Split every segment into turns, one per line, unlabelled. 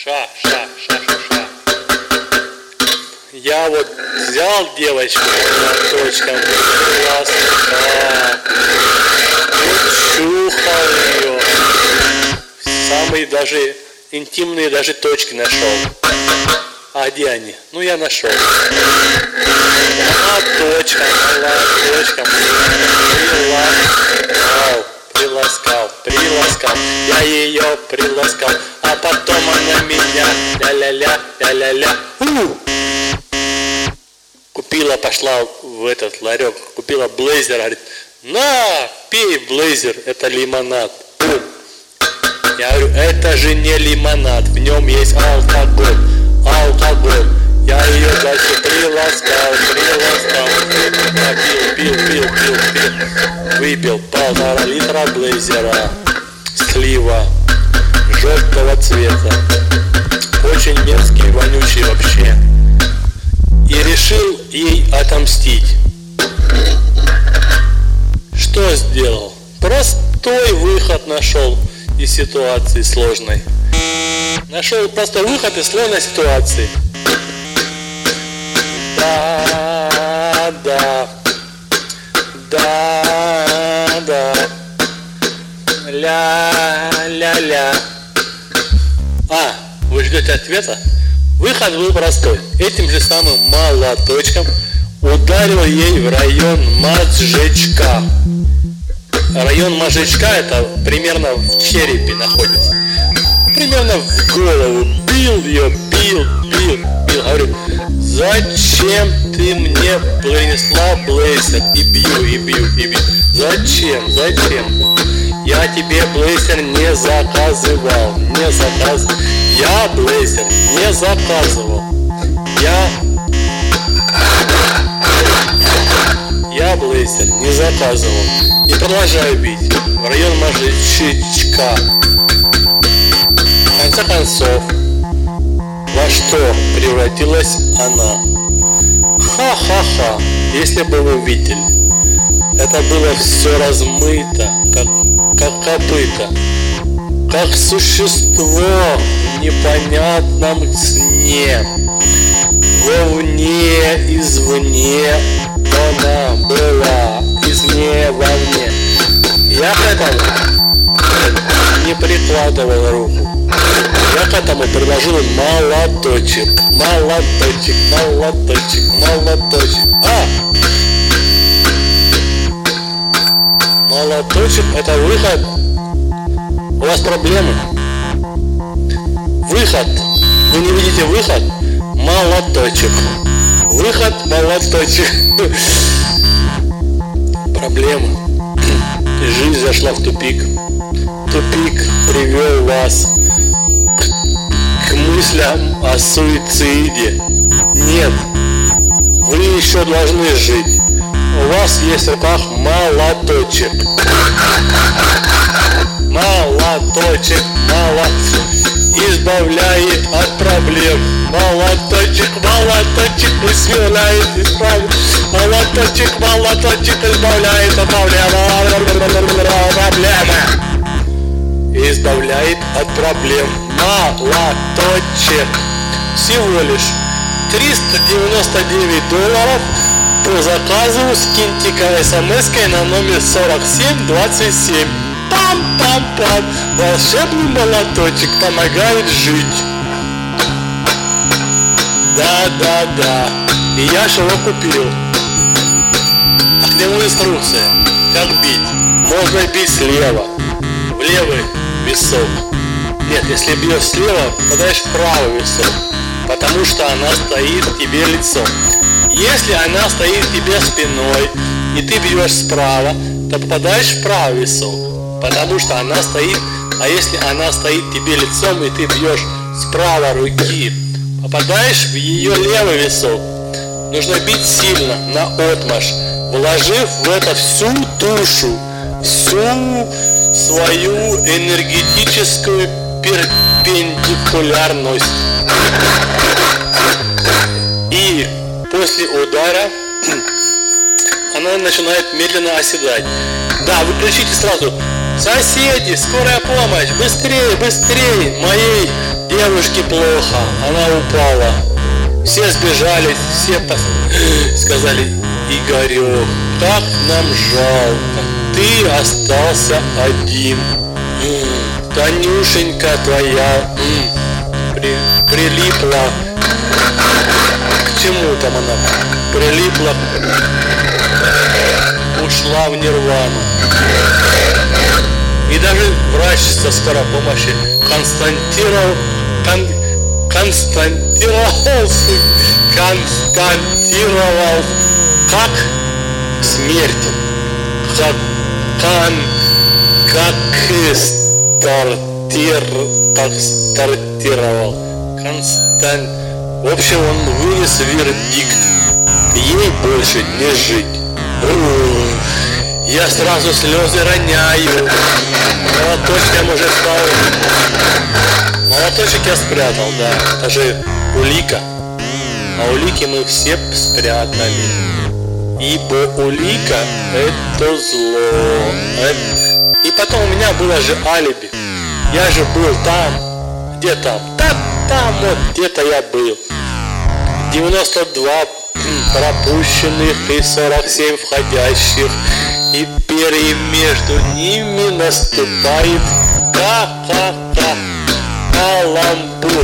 Ша. Я вот взял девочку носочком, чухал ее, самые даже интимные даже точки нашел. А где они? Ну я нашел. Молоточком, приласкал. Я ее приласкал, а потом она меня ля-ля-ля. Пошла в этот ларек, купила блейзер, говорит, на, пей блейзер, это лимонад. Я говорю, это же не лимонад, в нем есть алкоголь. Я ее дальше приласкал. Я пил. Выпил 1,5 литра блейзера, слива, желтого цвета. Очень мерзкий, вонючий вообще. И решил ей отомстить. Что сделал? Простой выход нашел из ситуации сложной. Нашел простой выход из сложной ситуации. Да. Ля-ля-ля. Вы ждете ответа? Выход был простой. Этим же самым молоточком ударил ей в район мозжечка. Район мозжечка это примерно в черепе находится. Примерно в голову. Бил ее. Говорю, зачем ты мне принесла блейзер? И бью. Зачем? Я тебе блейзер не заказывал. Я блейзер не заказывал. Я блейзер не заказывал. И продолжаю бить в район мозжечка. В конце концов, во что превратилась она? Ха-ха-ха, если бы вы видели. Это было все размыто, как копыто. Как существо в непонятном сне. Вовне, извне она была, извне, вовне. Я к этому не прикладывал руку. Я к этому предложил молоточек. Молоточек это выход. У вас проблемы? Выход. Вы не видите выход? Молоточек. Выход, молоточек. Проблема. Жизнь зашла в тупик. Тупик привел вас к мыслям о суициде. Нет. Вы еще должны жить. У вас есть в руках молоточек. Молоточек избавляет от проблем. Молоточек избавляет из проблем. Молоточек избавляет от проблемы. Избавляет от проблем. Молоточек. Всего лишь $399 по заказу. Скиньте-ка смс-кой на номер 4727. Пам-пам-пам. Волшебный молоточек помогает жить. Да. И я же его купил. А к нему инструкция. Как бить? Можно бить слева. В левый висок. Нет, если бьешь слева, попадаешь в правый висок. Потому что она стоит тебе лицом. Если она стоит тебе спиной, и ты бьешь справа, то попадаешь в правый висок. Потому что она стоит, а если она стоит тебе лицом, и ты бьешь с правой руки, попадаешь в ее левый висок. Нужно бить сильно, наотмашь, вложив в это всю душу, всю свою энергетическую перпендикулярность. И после удара она начинает медленно оседать. Да, вы кричите сразу: соседи, скорая помощь, быстрее, моей девушке плохо, она упала. Все сбежали, все сказали: Игорек, как нам жалко, ты остался один. Танюшенька твоя прилипла. К чему там она? Прилипла, ушла в нирвану. И даже врач со скорой помощи констатировал, как смерть, стартировал. В общем, он вынес вердикт: ей больше не жить. Я сразу слезы роняю. Молоточком уже стал. Молоточек я спрятал, да. Это же улика. А улики мы все спрятали. Ибо улика — это зло. И потом у меня было же алиби. Я же был там. Где там? Там вот где-то я был. 92 пропущенных и 47 входящих. И между ними наступает каламбур.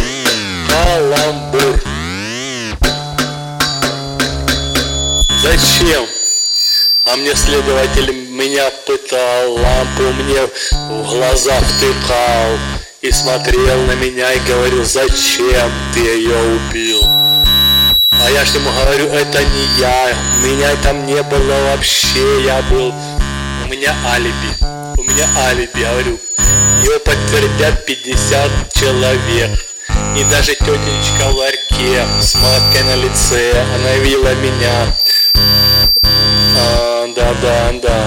Зачем? А мне следователь меня пытал, лампу мне в глаза втыкал и смотрел на меня и говорил: зачем ты ее убил? А я ж ему говорю: это не я, меня там не было вообще, я был, у меня алиби, говорю, его подтвердят 50 человек. И даже тетенечка в ларьке с маской на лице, она видела меня. Да.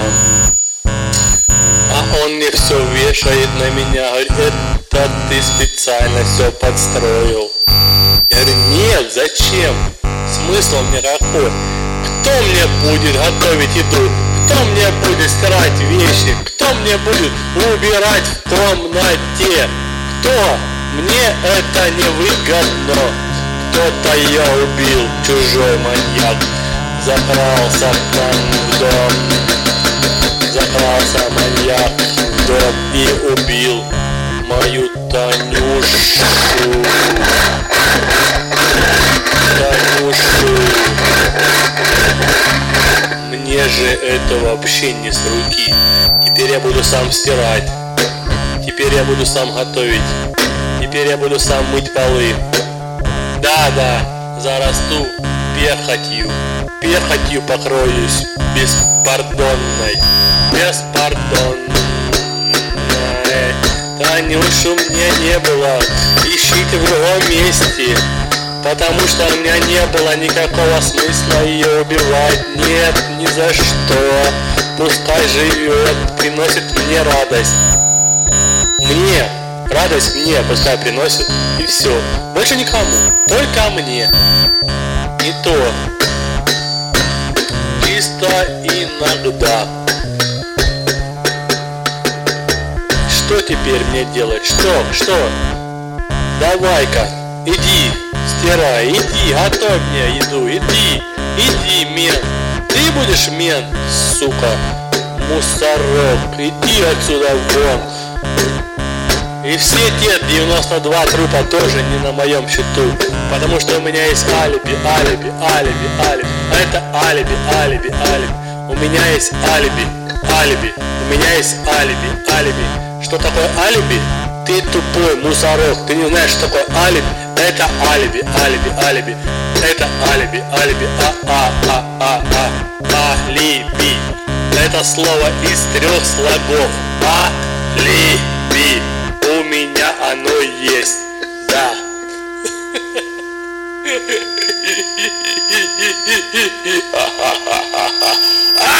А он мне все вешает на меня, говорит: это ты специально все подстроил. Я говорю: нет, зачем? Смысл никакой. Кто мне будет готовить еду? Кто мне будет стирать вещи? Кто мне будет убирать в комнате? Кто? Мне это не выгодно. Кто-то я убил, чужой маньяк. Закрался к нам в дом. Закрался маньяк в дом и убил мою Танюшу. Мне же это вообще не с руки. Теперь я буду сам стирать. Теперь я буду сам готовить. Теперь я буду сам мыть полы. Да, зарасту перхотью покроюсь. Беспардонной. Танюшу мне не было. Ищите в другом месте. Потому что у меня не было никакого смысла ее убивать. Нет, ни за что. Пускай живет, приносит мне радость. Радость мне пускай приносит. И все. Больше никому. Только мне. И то. Чисто иногда. Что теперь мне делать? Что? Давай-ка, иди. Стирай, иди, готовь мне еду, иди, мент. Ты будешь мент, сука, мусорок, иди отсюда вон. И все те 92 трупа тоже не на моем счету, потому что у меня есть алиби. А это алиби. У меня есть алиби. У меня есть алиби. Что такое алиби? Ты тупой мусорок, ты не знаешь, что такое алиби. Это алиби. Это алиби. Алиби. Это слово из 3 слогов. Алиби. У меня оно есть. Да.